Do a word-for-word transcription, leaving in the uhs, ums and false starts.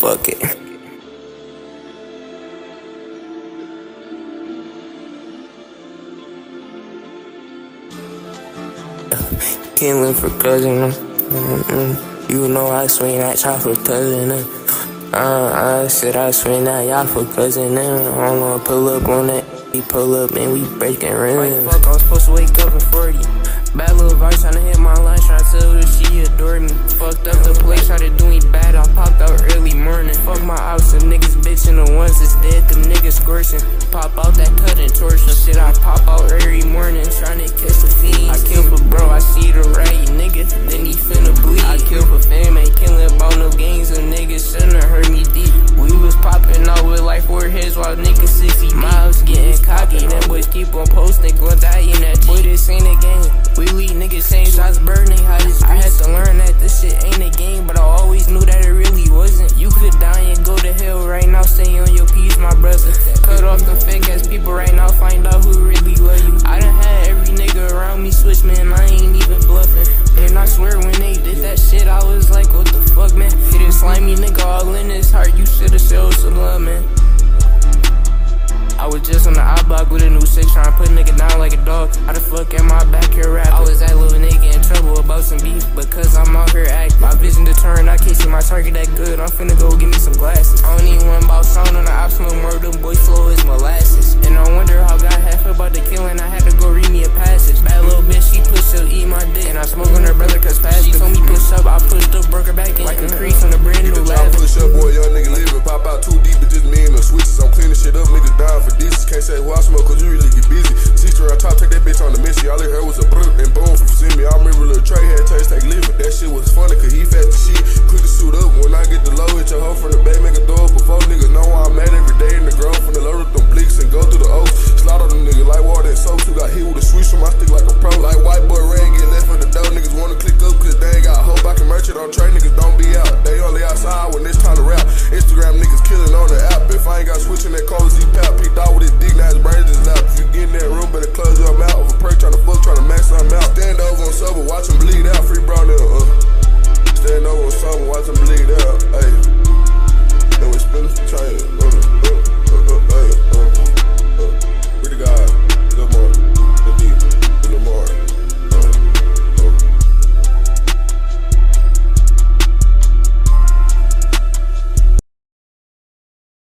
fuck it. Can't live for cousin. Mm-mm. You know I swing that chop for cousin. Uh, I said I swing that y'all for cousin. I don't wanna pull up on that. We pull up and we breaking rims. Like fuck, I was supposed to wake up at forty. Bad little vice tryna hit my line, tryna tell her she adore me. Fucked up the place, tried to do me bad, I popped out early morning. Fuck my ops, the niggas bitchin', the ones that's dead, the niggas scorching. Pop out that cut and torsion shit, I pop out every morning, tryna catch the fiends. I kill for bro, I see the right nigga, then he finna bleed. I kill for fame, ain't killing about no games, the niggas shouldn't hurt me deep. We was popping out with like four heads while niggas sixty miles getting cocky. Them boys keep on posting, gon' die in that boy, this ain't a game. We lead niggas same shots burning how this I had to learn that this shit ain't a game, but I always knew that it really wasn't. You could die and go to hell right now, stay on your peace, my brother. Cut off the fake ass people right now, find out who really love you. I done had every nigga around me switch, man, I ain't even bluffing. And I swear when they did that shit, I was like, what the fuck, man? Hit a slimy nigga all in his heart, you should've showed some love, man. I was just on the I-block with a new six, tryna put a nigga down like a dog. How the fuck am I back here rapping? I was that little nigga in trouble about some beef, because I'm out here acting. My vision to turn, I can't see my target that good, I'm finna go get me some glasses. I don't